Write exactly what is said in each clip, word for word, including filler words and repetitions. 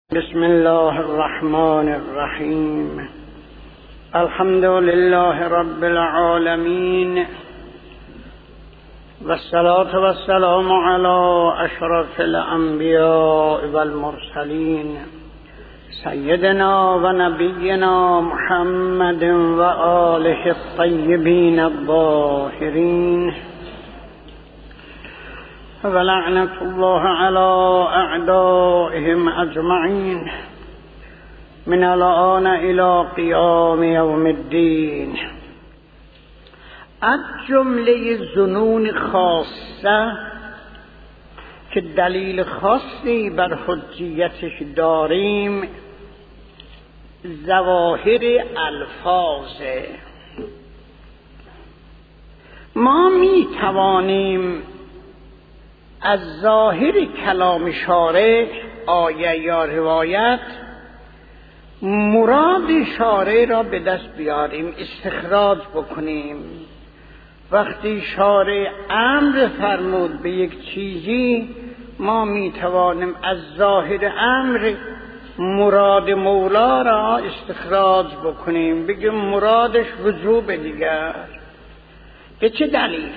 بسم الله الرحمن الرحیم. الحمد لله رب العالمین والصلاة والسلام علی اشرف الانبیاء والمرسلین سیدنا و نبینا محمد و آله الطیبین الطاهرین ولعنة الله على أعدائهم أجمعين من الآن إلى قيام يوم الدين. از جمله ظنون خاصه که دلیل خاصی بر حجیتش داریم ظواهر الفاظ. ما می توانیم از ظاهر کلام شارع، آیه یا روایت، مراد شارع را به دست بیاریم، استخراج بکنیم. وقتی شارع امر فرمود به یک چیزی، ما می توانیم از ظاهر امر مراد مولا را استخراج بکنیم، بگیم مرادش وجوب دیگر. به چه دلیل؟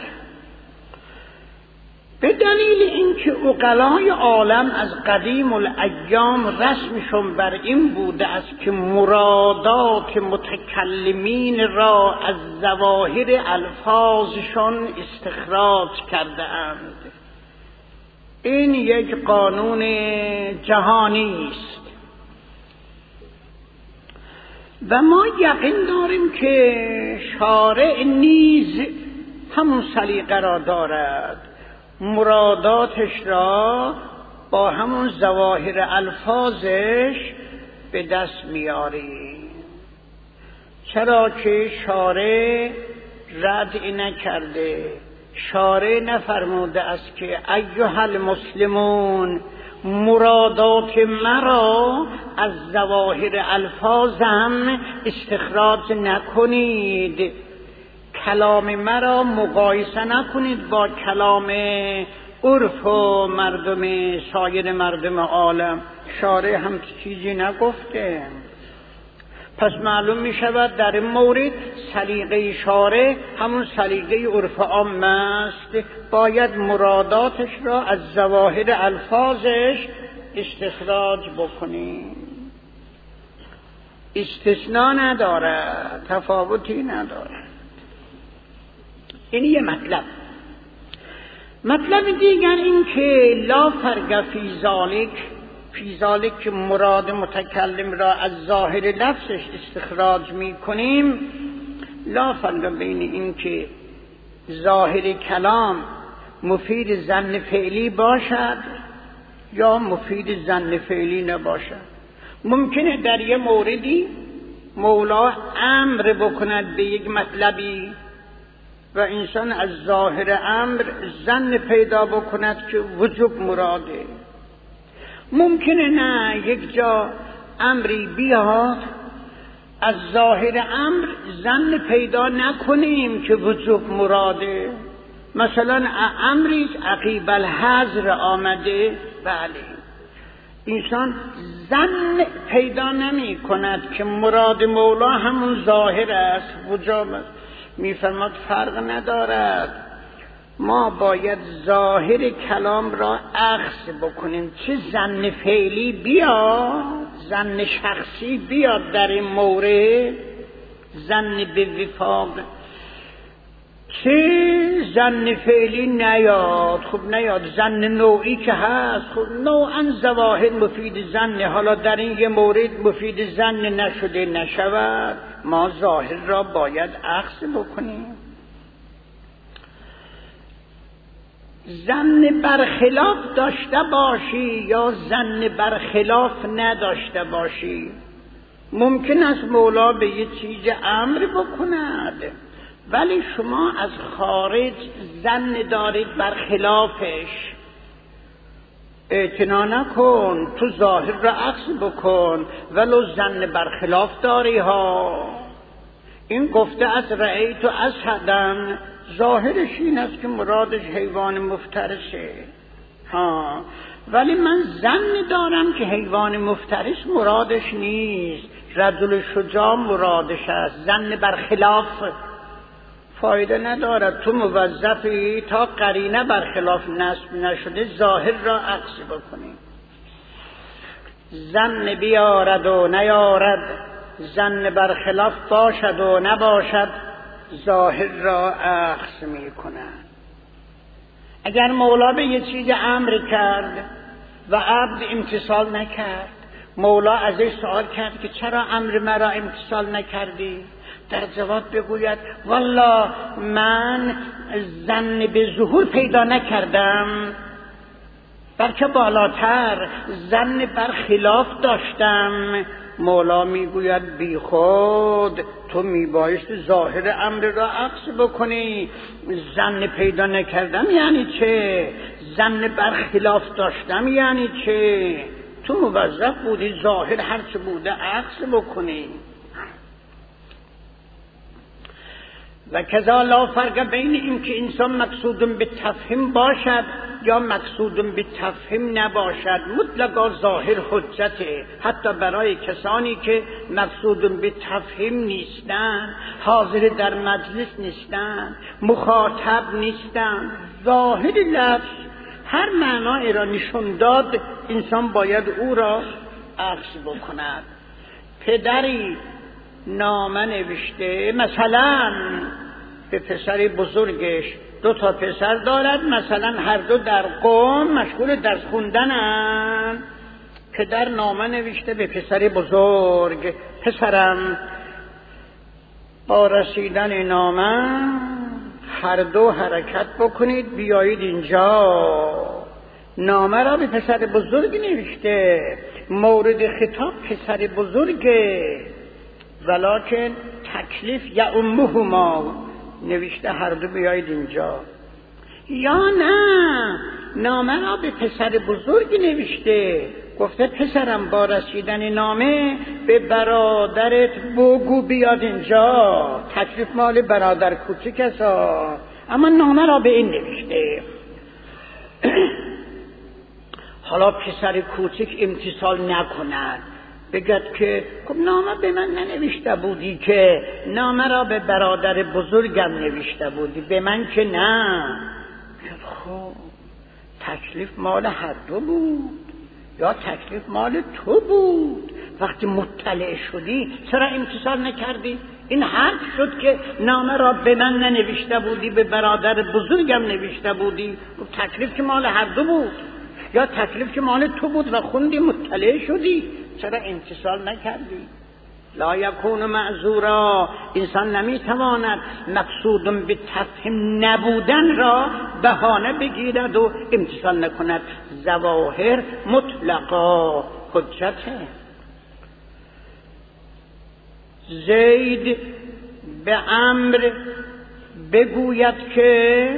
به دلیل اینکه عقلای عالم از قدیم الایام رسمشون بر این بوده است که مرادات متکلمین را از ظواهر الفاظشون استخراج کرده اند. این یک قانون جهانی است و ما یقین داریم که شارع نیز همون سلیقه را دارد، مراداتش را با همون ظواهر الفاظش به دست میاریم. چرا که شارع رد نکرده، شارع نفرموده است که ایها المسلمون مرادات مرا از ظواهر الفاظم استخراج نکنید، کلام مرا مقایسه نکنید با کلام عرف و مردم سایر مردم عالم. شارع هم چیزی نگفته. پس معلوم می شود در این مورد سلیقه شارع همون سلیقه عرف عام است، باید مراداتش را از ظواهر الفاظش استخراج بکنیم. استثناء ندارد، تفاوتی ندارد. این یه مطلب. مطلب دیگر این که لا فرق فی ذالک، فی ذالک که مراد متکلم را از ظاهر لفظش استخراج می کنیم، لا فرق بین این که ظاهر کلام مفید ظن فعلی باشد یا مفید ظن فعلی نباشد. ممکنه در یه موردی مولا امر بکند به یک مطلبی و انسان از ظاهر امر ظن پیدا بکند که وجوب مراده. ممکنه نه یک جا امری بیاد از ظاهر امر ظن پیدا نکنیم که وجوب مراده. مثلا امری عقیب الحظر آمده، بله، انسان ظن پیدا نمی کند که مراد مولا همون ظاهر است، وجوب است. میفرماد فرق ندارد، ما باید ظاهر کلام را اخذ بکنیم، چه ظن فعلی بیاد، ظن شخصی بیاد در این مورد، ظن به وفاق، چه ظن فعلی نیاد. خب نیاد، ظن نوعی که هست، خب نوعا ظواهر مفید ظن، حالا در این یه مورد مفید ظن نشده نشود، ما ظاهر را باید اخذ بکنیم. ظن برخلاف داشته باشی یا ظن برخلاف نداشته باشی، ممکن است مولا به یه چیز امر بکند ولی شما از خارج ظن دارید برخلافش، اعتنا نکن، تو ظاهر را عکس بکن ولو ظن برخلاف داری ها. این گفته از رأیت اسدن، ظاهرش این است که مرادش حیوان مفترسه. ها ولی من ظن دارم که حیوان مفترس مرادش نیست، رجل شجاع مرادش است. ظن برخلاف فایده ندارد. تو موظفی تا قرینه برخلاف نصب نشده ظاهر را عکس بکنی. ظن بیارد و نیارد، ظن برخلاف باشد و نباشد، ظاهر را عکس می کند. اگر مولا به یه چیز امر کرد و عبد امتثال نکرد، مولا ازش سوال کرد که چرا امر مرا امتثال نکردی؟ در جواب بگوید والله من ظن به ظهور پیدا نکردم، بلکه بالاتر ظن برخلاف داشتم. مولا میگوید بی خود تو میبایست ظاهر امر را عکس بکنی. ظن پیدا نکردم یعنی چه؟ ظن برخلاف داشتم یعنی چه؟ تو موظف بودی ظاهر هر چه بوده عکس بکنی. و کذا لا فرق بین این که انسان مقصود به تفهیم باشد یا مقصود به تفهیم نباشد، مطلقا ظاهر حجته، حتی برای کسانی که مقصود به تفهیم نیستند، حاضر در مجلس نیستند، مخاطب نیستند. ظاهر لفظ هر معنای را نشون داد، انسان باید او را عکس بکند. پدری نامه نوشته مثلا به پسر بزرگش، دو تا پسر دارد، مثلا هر دو در قم مشغول درس خوندنن. پدر نامه نوشته به پسر بزرگ پسرم با رسیدن نامه هر دو حرکت بکنید بیایید اینجا. نامه را به پسر بزرگ نوشته، مورد خطاب پسر بزرگه، ولکن تکلیف یا امهما نوشته هر دو بیایید اینجا. یا نه، نامه را به پسر بزرگ نوشته، گفته پسرم با رسیدن نامه به برادرت بگو بیاد اینجا. تکلیف مال برادر کوچک است، اما نامه را به این نوشته. حالا پسر کوچک امتثال نکند، بگد که خب نامه به من ننوشته بودی که، نامه را به برادر بزرگم نوشته بودی، به من که نه. خب تکلیف مال هر دو بود یا تکلیف مال تو بود؟ وقتی مطلع شدی چرا امتثال نکردی؟ این حرف شد که نامه را به من ننوشته بودی، به برادر بزرگم نوشته بودی. تکلیف که مال هر دو بود یا تکلیف که مال تو بود و خوندی مطلع شدی، چرا امتثال نکردی؟ لا یکون معذورا، انسان نمیتواند مقصود به تفهیم نبودن را بهانه بگیرد و امتثال نکند. ظواهر مطلقا حجته. زید به عمرو بگوید که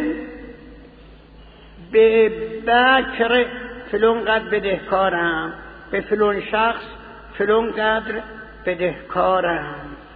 به بکر فلان قدر بدهکارم، به فلان شخص فلان قدر بدهکارم.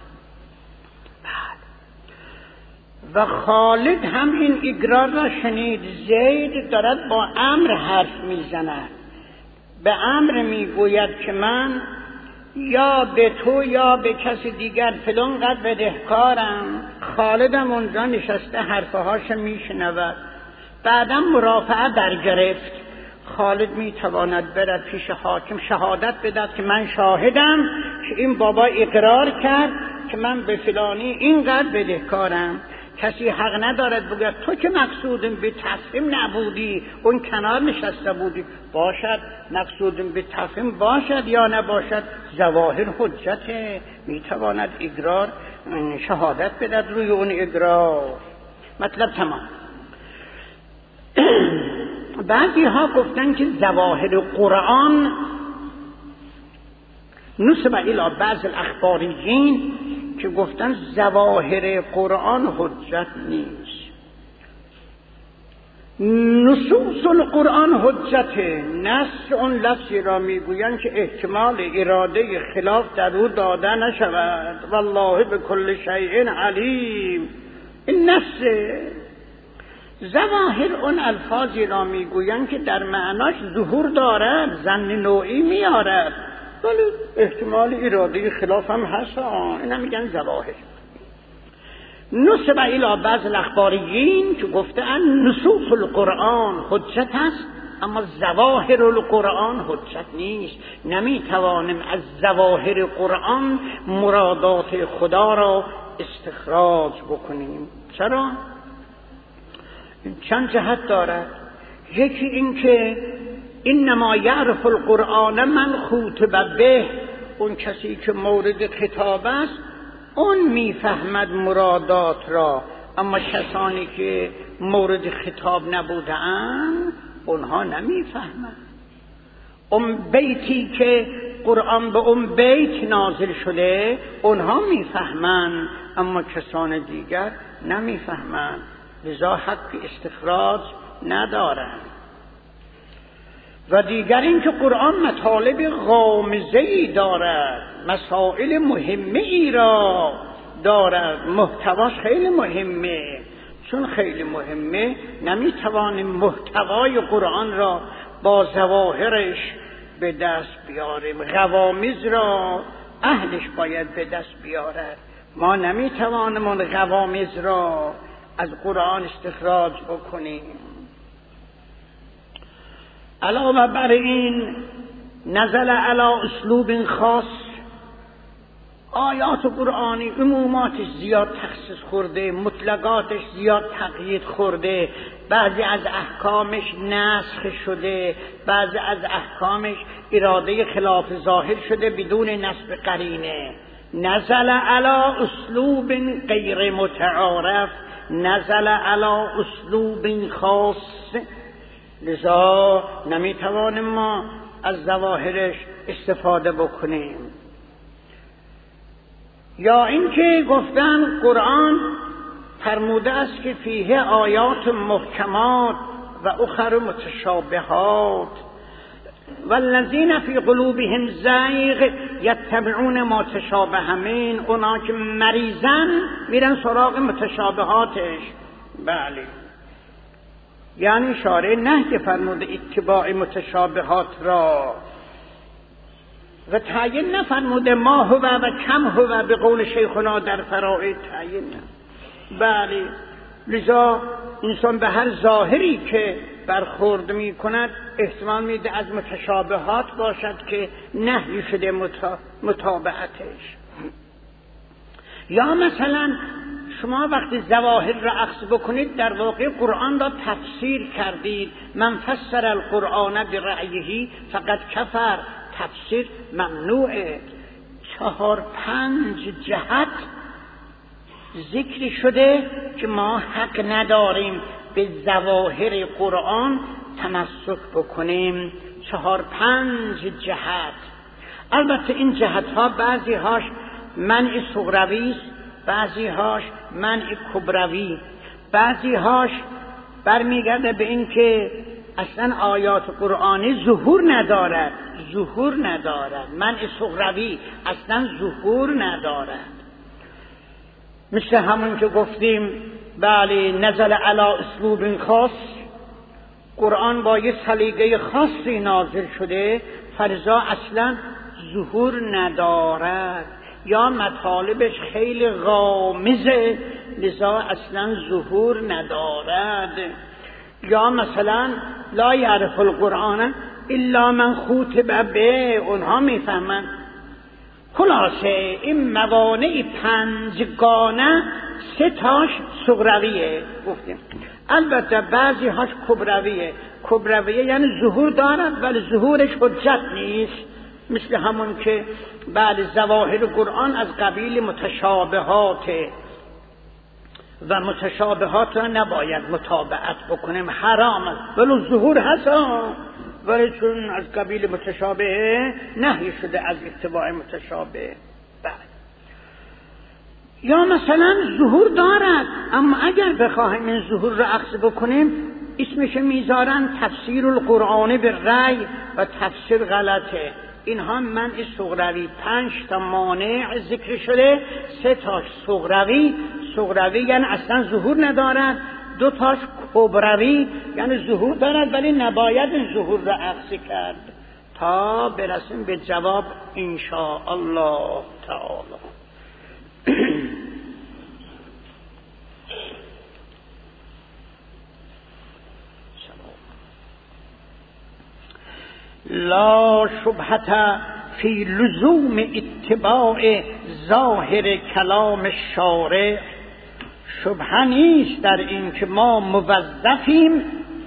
و خالد هم این اقرار را شنید. زید دارد با عمرو حرف میزند، به عمرو میگوید که من یا به تو یا به کسی دیگر فلان قدر بدهکارم. خالدم اونجا نشسته حرفهاش میشنود. بعدم مرافعه برگرفت. خالد میتواند برد پیش حاکم شهادت بدهد که من شاهدم که این بابا اقرار کرد که من به فلانی اینقدر بدهکارم. کسی حق ندارد بگه تو که مقصود به تفهیم نبودی، اون کنار نشسته بودی. باشد مقصود به تفهیم باشد یا نباشد، ظواهر حجته، میتواند اقرار شهادت بدهد روی اون اقرار. مطلب تمام. بعضی ها گفتن که ظواهر قرآن نسب الی بعض الاخباریین که گفتن ظواهر قرآن حجت نیست. نصوص القرآن حجته، نص اون لفظی را میگویند که احتمال اراده خلاف در او داده نشود. والله بكل شیء علیم. این نصه. ظواهر اون الفاظی را میگویند که در معناش ظهور دارد، ظن نوعی میارد، ولی احتمال اراده خلاف هم هست. اینا میگن ظواهر. نسب الی بعض الاخباریین که گفتن نصوص القرآن حجت است، اما ظواهر القرآن حجت نیست. نمیتوانیم از ظواهر قرآن مرادات خدا را استخراج بکنیم. چرا؟ چند جهت دارد. یکی این که انما یعرف القرآن من خاطب به، اون کسی که مورد خطاب است اون میفهمد مرادات را، اما کسانی که مورد خطاب نبودند اونها نمیفهمند. اون بیتی که قرآن به اون بیت نازل شده اونها میفهمند، اما کسان دیگر نمیفهمند، لذا حق استخراج ندارند. و دیگر این که قرآن مطالب غامضه‌ای دارد، مسائل مهمه ای را دارد، محتواش خیلی مهمه. چون خیلی مهمه نمیتوانیم محتوای قرآن را با ظواهرش به دست بیاریم. غوامض را اهلش باید به دست بیارد. ما نمیتوانیم اون غوامض را از قرآن استخراج بکنیم. علاوه بر این نزل علی اسلوب خاص، آیات قرآنی عموماتش زیاد تخصیص خورده، مطلقاتش زیاد تقیید خورده، بعضی از احکامش نسخ شده، بعضی از احکامش اراده خلاف ظاهر شده بدون نسب قرینه. نزل علی اسلوب غیر متعارف، نزل علی اسلوب خاص، لذا نمیتوانیم ما از ظواهرش استفاده بکنیم. یا اینکه گفتن قرآن فرموده است که فیه آیات محکمات و اخر متشابهات والذین فی قلوبهم زیغ یتبعون ما تشابه من، اونا که مریضن میرن سراغ متشابهاتش. بله، یعنی شارع نهی فرموده اتباع متشابهات را و تعیین نفرموده ما هو و کم هو به قول شیخنا در فرائض تعیین نه. بله، لذا انسان به هر ظاهری که برخورد می کند احتمال میده از متشابهات باشد که نهی شده متا... متابعتش. یا مثلا شما وقتی ظواهر را اخذ بکنید در واقع قرآن را تفسیر کردید. من فسر القرآن برأیه فقط کفر، تفسیر ممنوعه. چهار پنج جهت ذکر شده که ما حق نداریم به ظواهر قرآن تمسک بکنیم. چهار پنج جهت. البته این جهت ها بعضی هاش منع صغروی است، بعضی هاش منع کبروی، بعضی هاش برمیگرده به این که اصلا آیات قرآنی ظهور ندارد، ظهور ندارد. منع صغروی اصلا ظهور ندارد. مثل همون که گفتیم بله نزل علی اسلوب خاص، قرآن با یه سلیقه خاصی نازل شده، فرضا اصلا ظهور ندارد یا مطالبش خیلی غامضه لذا اصلا ظهور ندارد. یا مثلا لا یعرف القرآن الا من خاطب به، اونها میفهمن. خلاصه این موانع پنجگانه سه تاش صغرویه گفتیم، البته بعضی هاش کبرویه. کبرویه یعنی ظهور دارد ولی ظهورش حجت نیست، مثل همون که بعد ظواهر قرآن از قبیل متشابهات و متشابهات را نباید متابعت بکنیم، حرام است، ولی ظهور هست ولی چون از قبیل متشابه نهی شده از اتباع متشابه. بعد یا مثلا ظهور دارد اما اگر بخواهیم این ظهور را اخذ بکنیم اسمش میذارن تفسیر القرآن به رأی و تفسیر غلطه. اینها منع صغروی. پنج تا مانع ذکر شده، سه تاش صغروی. صغروی یعنی اصلا ظهور ندارد، دو تاش کبروی یعنی ظهور دارد ولی نباید این ظهور را عکس کرد تا برسیم به جواب ان شاء الله تعالی. لا شبهة فی لزوم اتباع ظاهر کلام شارع، شبهه نیست در این که ما موظفیم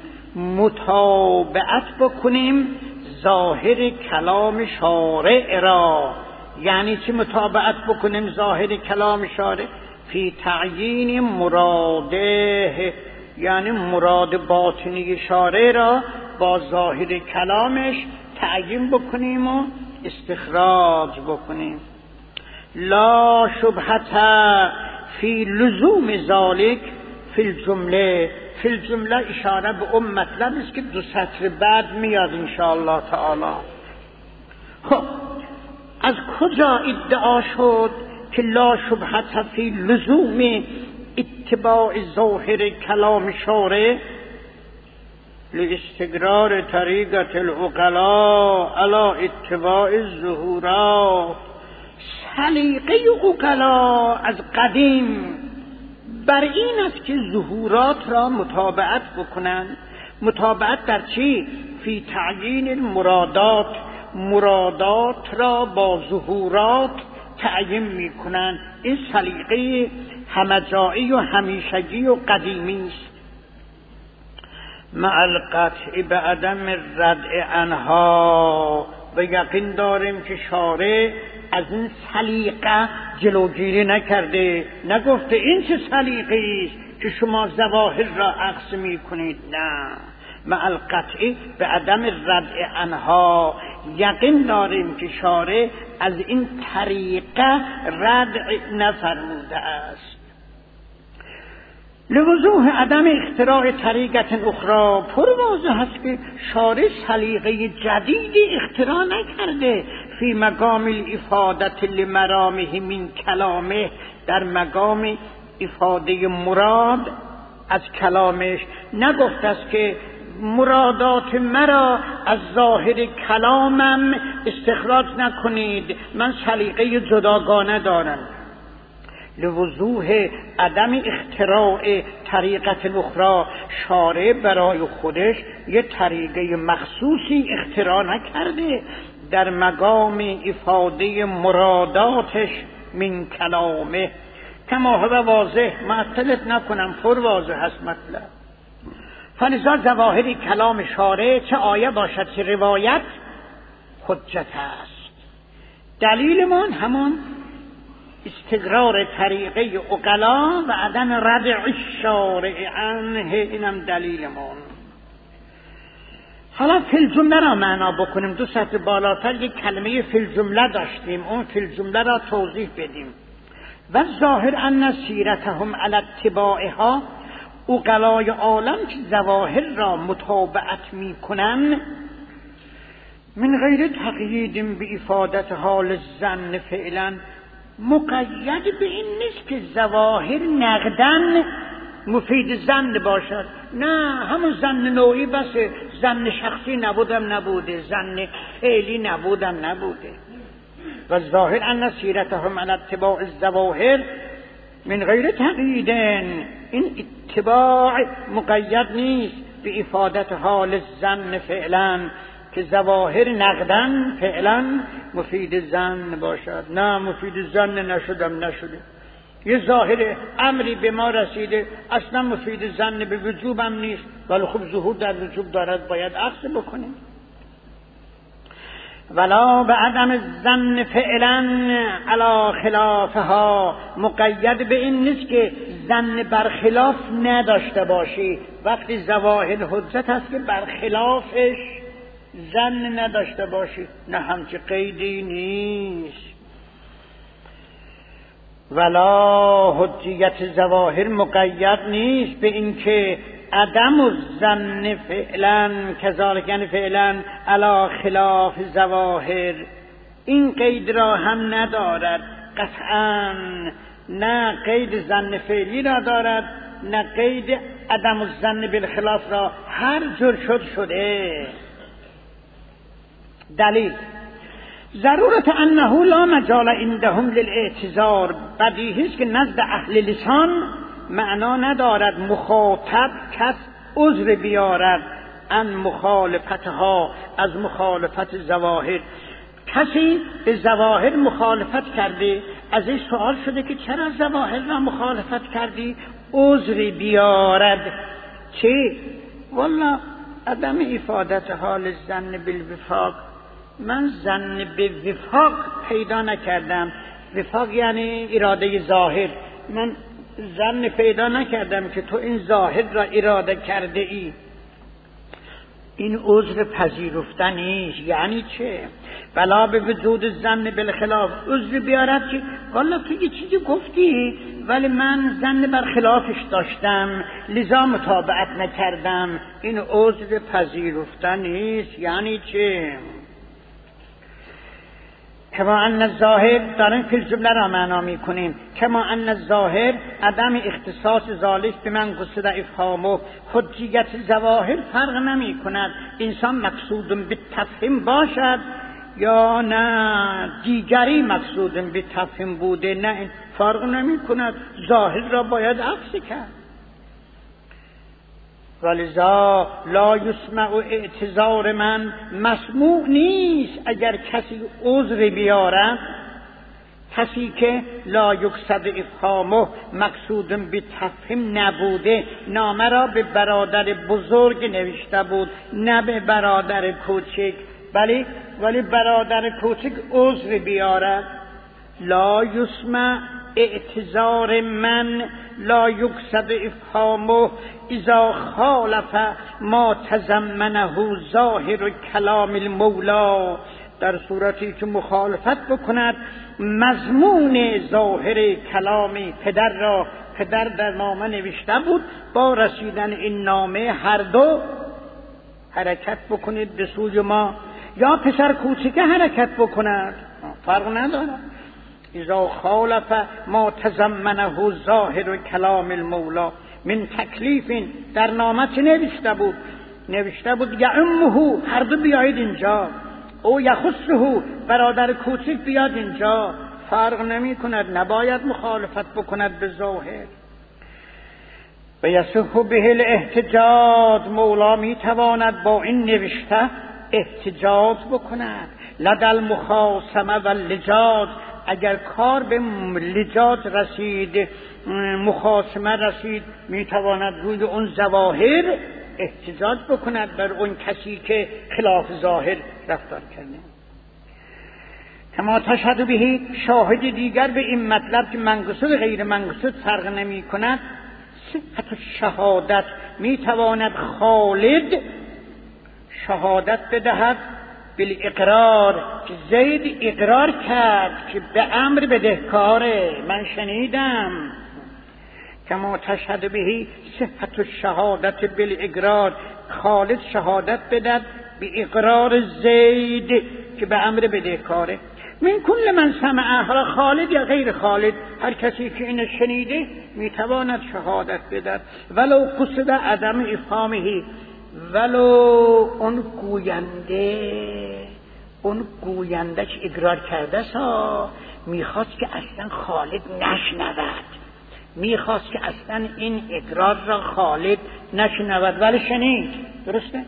متابعت بکنیم ظاهر کلام شارع را. یعنی چی متابعت بکنیم ظاهر کلام شارع؟ فی تعیین مراده، یعنی مراد باطنی شارع را با ظاهر کلامش تعیین بکنیم و استخراج بکنیم. لا شبهة فی لزوم ذالک فی الجمله، فی الجمله اشاره به اون مطلب است که دو سطر بعد میاد ان شاء الله تعالی. خب از کجا ادعا شد که لا شبهة فی لزوم اتباع ظاهر کلام شارع؟ لاستقرار طریقة العقلاء على اتباع الظهورات. سلیقه عقلاء از قدیم بر این است که ظهورات را متابعت بکنند. متابعت در چی؟ فی تعیین المرادات، مرادات را با ظهورات تعیین می کنند. این سلیقه همجایی و همیشگی و قدیمی است. مع القطع به عدم ردع عنها، و یقین داریم که شارع از این سلیقه جلوگیری نکرده، نگفته این چه سلیقه است که شما ظواهر را عکس می کنید. نه، مع القطع به عدم ردع عنها، یقین داریم که شارع از این طریقه ردع نفرموده است. لوضوح عدم اختراع طریقت اخرى، پر واضح است که شارع سلیقه جدیدی اختراع نکرده. فی مقام الافادت لمرامه من کلامه، در مقام افاده مراد از کلامش نگفته است که مرادات مرا از ظاهر کلامم استخراج نکنید، من سلیقه جداگانه دارم. لوضوح عدم اختراع طریقت اخرى، شارع برای خودش یه طریقه مخصوصی اختراع نکرده در مقام افاده مراداتش من کلامه. کما هو واضح، معطلت نکنم، پر واضح هست مطلب. فلذا ظواهر کلام شارع چه آیه باشد چه روایت حجت است. دلیل من همان استقرار طریقه عقلا و عدم ردع الشارع عنه، اینم دلیل من. حالا فی الجمله را معنا بکنیم. دو سطر بالاتر یک کلمه فی الجمله داشتیم، اون فی الجمله را توضیح بدیم. و ظاهر ان سیرتهم علی اتباعها، عقلای عالم که ظواهر را متابعت می کنند من غیر تقیید به افادت حال الظن فعلا، مقید به این نیست که ظواهر نقدن مفید ظن باشد. نه، همون ظن نوعی بسه، ظن شخصی نبودم نبوده، ظن فعلی نبودم نبوده. و ظاهر ان سیرتهم علی اتباع الظواهر من غیر تقیید، این اتباع مقید نیست به افادت حال الظن فعلا که ظواهر نقدن فعلا مفید ظن باشد. نه، مفید ظن نشدم نشده. یه ظاهر امری به ما رسیده اصلا مفید ظن به وجوبم نیست، ولی خب ظهور در وجوب دارد، باید عکس بکنیم. ولا به عدم الظن فعلا علی خلافها، مقید به این نیست که ظن برخلاف نداشته باشی. وقتی ظواهر حجت هست که برخلافش ظن نداشته باشی، نه همچه قیدی نیست. ولا حجیت ظواهر مقید نیست به اینکه عدم الظن فعلا کذالک، یعنی فعلا علی خلاف ظواهر، این قید را هم ندارد قطعا. نه قید ظن فعلی را دارد، نه قید عدم الظن بالخلاف را هر جور شد شده. دلیل ضرورت انه لا مجال عندهم للاعتذار، بدیهی است که نزد اهل لسان معنا ندارد مخاطب کس عذر بیارد ان مخالفتها، از مخالفت ظواهر. کسی به ظواهر مخالفت کرده، از این سوال شده که چرا ظواهر را مخالفت کردی؟ عذری بیارد. چه؟ والله عدم افادت حال ظن بالوفاق، من ظن به وفاق پیدا نکردم. وفاق یعنی اراده ظاهر. من ظن پیدا نکردم که تو این ظاهر را اراده کرده ای. این عذر پذیرفتنیش. یعنی چه؟ بلا به وجود ظن بالخلاف عذر بیارد که والا تو یه چیزی گفتی ولی من ظن بر خلافش داشتم لذا متابعت نکردم. این عذر پذیرفتنیش. یعنی چه؟ کما ان الظاهر، داریم فی الجمله را معنا میکنیم، کما ان الظاهر عدم اختصاص ذالک به من قصد افهامه، حجیت ظواهر فرق نمی کند انسان مقصود به تفهیم باشد یا نه دیگری مقصود به تفهیم بوده، نه این فرق نمی کند. ظاهر را باید عکس کرد. ولذا لا یسمع اعتذار من، مسموع نیست اگر کسی عذر بیارد، کسی که لا یقصد افهامه مقصود به تفهیم نبوده، نامه را به برادر بزرگ نوشته بود نه به برادر کوچک، ولی ولی برادر کوچک عذر بیارد. لا یسمع اعتذار من لا یقصد افهامه اذا خالف ما تضمنه ظاهر کلام المولا، در صورتی که مخالفت بکند مضمون ظاهر کلام پدر را. پدر در نامه نوشته بود با رسیدن این نامه هر دو حرکت بکنید به سوی ما، یا پسر کوچکه حرکت بکند، فرق ندارد. اذا خالف ما تضمنه ظاهر کلام المولا من تکلیف، در نامه چه نوشته بود؟ نوشته بود یعمه، هر دو بیایید اینجا، او یخصه، برادر کوچک بیاد اینجا، فرق نمی کند، نباید مخالفت بکند به ظاهر. و یصح به الاحتجاج، مولا می تواند با این نوشته احتجاج بکند. لدل مخاصمه و لجاج، اگر کار به لجاج رسید، مخاصمه رسید، میتواند روی اون ظواهر احتجاج بکند بر اون کسی که خلاف ظاهر رفتار کرده. کما تشهد به، شاهد دیگر به این مطلب که منقصد غیر منقصد فرق نمی کند، صحت شهادت، میتواند خالد شهادت بدهد بالاقرار، که زید اقرار کرد که به امر بدهکاره، من شنیدم. کما تشهد به صحت الشهادت بالاقرار، خالد شهادت بدهد به اقرار زید که به امر بدهکاره. من کل من سمعه، حالا خالد یا غیر خالد، هر کسی که اینو شنیده میتواند شهادت بدهد. ولو قصد عدم افهامه، ولو اون گوینده اون گوینده که اقرار کرده سا میخواست که اصلا خالد نشنود، میخواست که اصلا این اقرار را خالد نشنود ولی شنید. درسته؟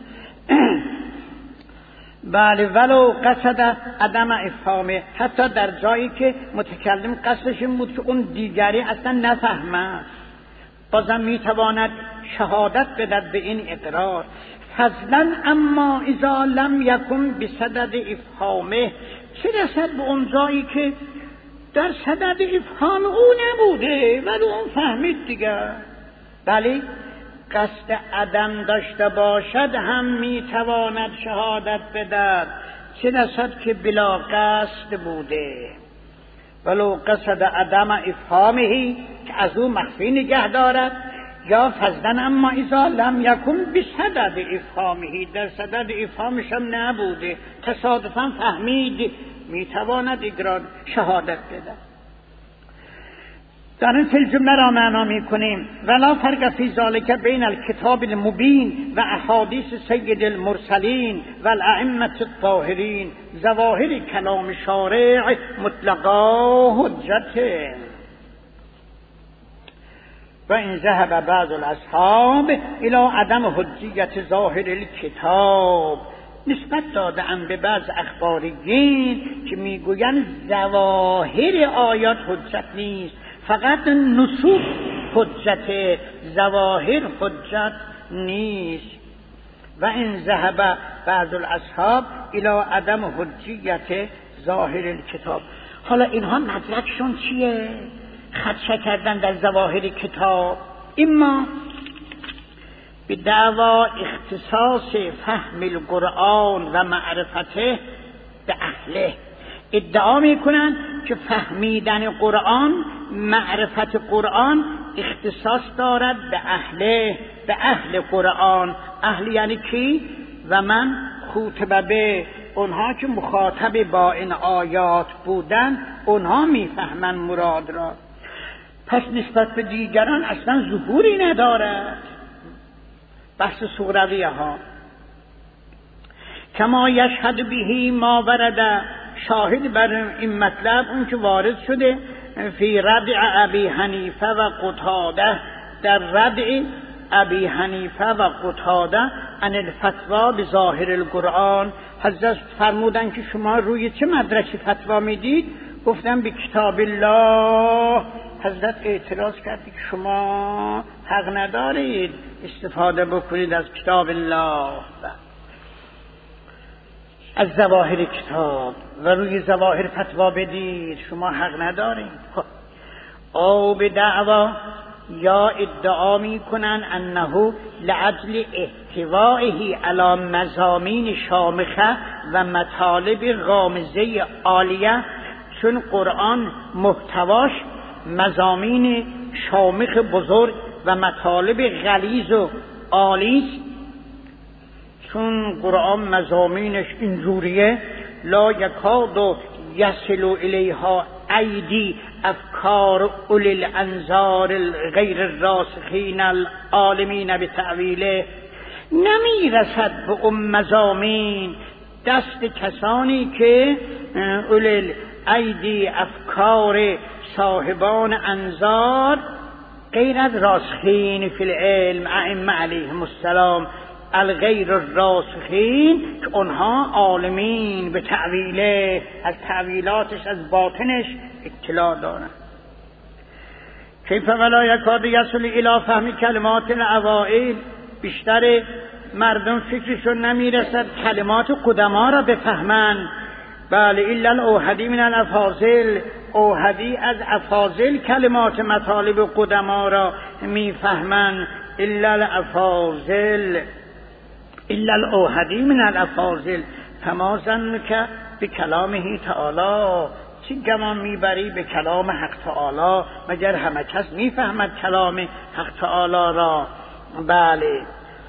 بله. ولو قصد عدم افهامه، حتی در جایی که متکلم قصدش این بود که اون دیگری اصلا نفهمه، بازم میتواند شهادت بدهد به این اقرار. فضلا اما اذا لم یکن بصدد افهامه، چه رسد به اون جایی که در صدد افهام او نبوده ولی اون فهمید دیگه. بله، قصد عدم داشته باشد هم میتواند شهادت بدهد، چه رسد که بلا قصد بوده. ولو قصد عدم افهامه، که از او مخفی نگه دارد، یا فضلا اما اذا لم یکن بصدد افهامه، در صدد افهامش هم نبوده، تصادفا فهمید، میتواند اقرار شهادت بده. دارن فی الجمله را معنا میکنیم. ولا فرق فی ذلک بین الکتاب المبین و احادیث سید المرسلین و الائمه الطاهرین. ظواهر کلام شارع مطلقا حجته. و این ذهب بعض الاصحاب الى عدم حجیت ظاهر الکتاب. نسبت دادن به بعض اخباریین که میگویند ظواهر آیات حجت نیست، فقط نصوص حجت، ظواهر حجت نیست. و این ذهب بعض الاصحاب الى عدم حجیت ظاهر الکتاب. حالا اینها مدرکشون چیه؟ خدشه کردن در ظواهر کتاب. اما به دعوا اختصاص فهم القرآن و معرفته به اهله. ادعا میکنند که فهمیدن قرآن، معرفت قرآن اختصاص دارد به اهله، به اهل قرآن. اهل یعنی کی؟ و من خوطبه به اونها که مخاطب با این آیات بودن، اونها میفهمن مراد را. پس نسبت به دیگران اصلا ظهوری ندارد. بحث سغرویه ها. کما یشهد بهی ما ورد، شاهد بر این مطلب اون که وارد شده فی ردع ابی حنیفه و قتاده، در ردع ابی حنیفه و قتاده عن الفتوا به ظاهر القرآن. حضرت فرمودن که شما روی چه مدرکی فتوا میدید؟ گفتن به کتاب الله. حضرت اعتراض کرد که شما حق ندارید استفاده بکنید از کتاب الله، از ظواهر کتاب و روی ظواهر فتوا بدید، شما حق ندارید. او به دعوا، یا ادعا می کنن انه لعجل احتوائه علی مضامین شامخه و مطالب غامضه عالیه، چون قرآن محتواش مضامین شامخ بزرگ و مطالب غلیظ و عالی، چون قرآن مضامینش اینجوریه لا یکاد یصل الیها ایدی افکار اولی الانظار غیر الراسخین العالمین به تعویله، نمیرسد به اون مضامین دست کسانی که اولی ایدی افکار صاحبان انظار غیر از راسخین فی العلم ائمه علیهم السلام الغیر الراسخین، که اونها عالمین به تعویله، از تعویلاتش از باطنش اطلاع دارن. کیف ولا یکاد یصل الی فهم کلمات الاوائل، بیشتر مردم فکرشون نمیرسد کلمات قدما را بفهمن. بله الا الاوحدی من الافاضل، اوحدی از افاضل کلمات مطالب قدما را میفهمن. الا الافاضل، الا الاوحدی من الافاضل. فما ظنک بکلامه تعالی، چه گمان میبری به کلام حق تعالی؟ مگر همه کس میفهمد کلام حق تعالی را؟ بله،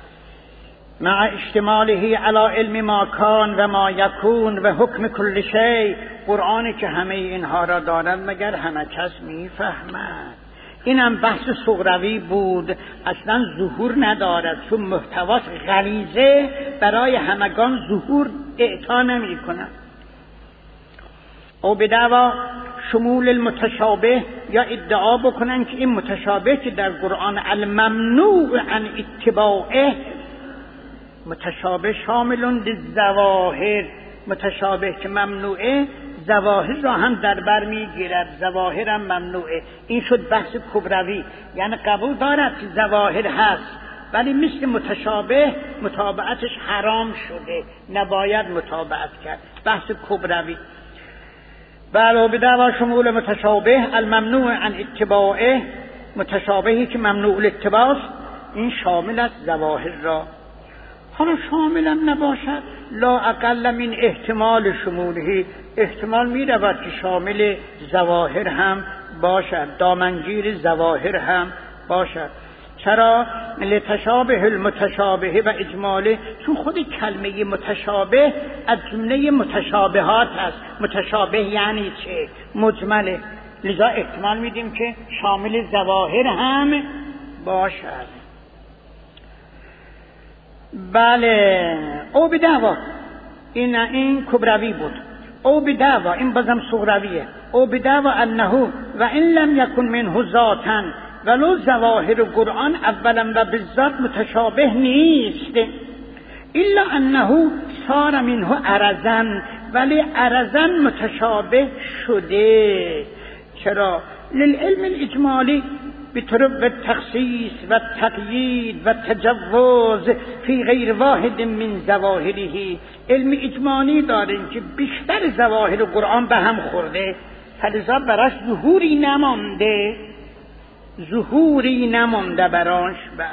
مع اشتماله علی علم ما کان و ما یکون و حکم کل شیء. قرآنی که همه اینها را دارد مگر همه کس میفهمد؟ اینم بحث سغروی بود، اصلا ظهور ندارد، چون محتواش غلیظه برای همگان ظهور اعطا نمی کند. او به دعوا شمول المتشابه، یا ادعا بکنن که این متشابه که در قرآن الممنوع عن اتباعه، متشابه شاملون للظواهر، متشابه که ممنوعه ظواهر را هم در بر میگیرد، ظواهر هم ممنوعه. این شد بحث کبروی، یعنی قبول دارد که ظواهر هست ولی مثل متشابه متابعتش حرام شده، نباید متابعت کرد. بحث کبروی. بله، به دعوا شمول متشابه الممنوع عن اتباعه، متشابهی که ممنوع الاتباع، این شامل است ظواهر را. حالا شاملم نباشد، لا اقل من احتمال شموله، احتمال می رود که شامل ظواهر هم باشد، دامنگیر ظواهر هم باشد. چرا؟ لتشابه المتشابه و اجماله، چون خود کلمه متشابه از جمله متشابهات است. متشابه یعنی چه؟ مجمله. لذا احتمال میدیم که شامل ظواهر هم باشد. بله او بدعوا، این این کبروی بود. او بدعوا، این بازم صغرویه. او بدعوا انه و این لم یکن منه ذاتا ولو ظواهر قرآن اولا و بالذات متشابه نیست، الا انه صار منه عرضا، ولی عرضا متشابه شده. چرا؟ للعلم الاجمالی بطرق التخصیص و التقیید و التجوز فی غیر واحد من ظواهره. علم اجمالی داریم که بیشتر ظواهر قرآن به هم خورده، فلذا براش ظهوری نمانده، ظهوری نمانده براش. بر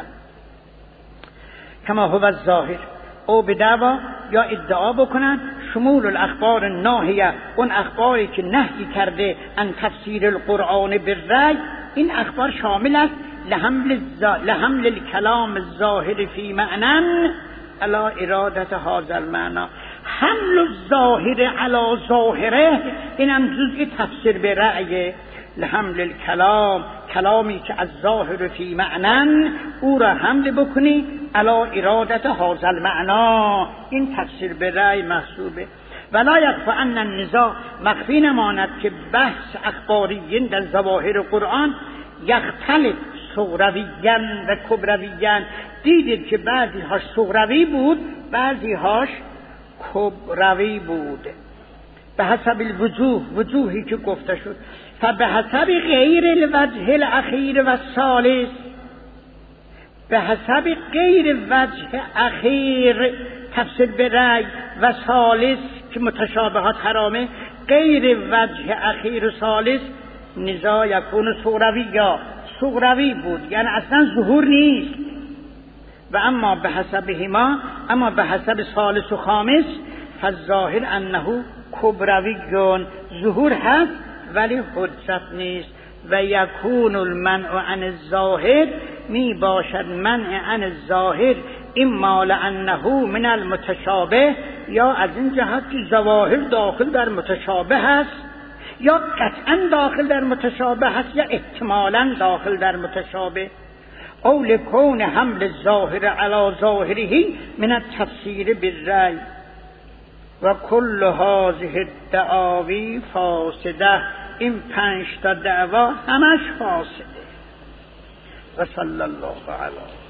کما هو الظاهر او بدعوا، یا ادعا بکنن شمول الاخبار الناهیه، اون اخباری که نهی کرده ان تفسیر القرآن بالرأی، این اخبار شامل است لحمل, لحمل الکلام الظاهر فی معنی علی ارادت هذا المعنی. حمل الظاهر علی ظاهره، این هم جزء تفسیر به رأی. لحمل الکلام، کلامی که از ظاهر فی معنی او را حمل بکنی علی ارادت هذا المعنی، این تفسیر به رأی محسوبه. ولا یخفی ان النزاع، مخفی نماند که بحث اخباریین در ظواهر قرآن یختلف صغرویاً و کبرویاً. دیدید که بعضی هاش صغروی بود، بعضی هاش کبروی بود. به حسب الوجوه، وجوهی که گفته شد. فبه حسب غیر الوجه الاخیر و الثالث، به حسب غیر وجه اخیر تفسیر به رأی و ثالث که متشابهات حرامه، غیر وجه اخیر و ثالث نزاع یکون صغروی، یا صغروی بود یعنی اصلا ظهور نیست. و اما به حسبهما، اما به حسب ثالث و خامس فالظاهر انه کبروی، ظهور هست ولی حجت نیست. و یکون المنع عن الظاهر، می باشد منع عن الظاهر اما لانه من المتشابه، یا از این جهت که ظواهر داخل در متشابه هست، یا قطعا داخل در متشابه هست، یا احتمالا داخل در متشابه. او لکون حمل الظاهر علی ظاهره من التفسیر بالرأی و کل هذه الدعاوی فاسده. این پنج تا دعوا همش فاسده. و صلی الله علیه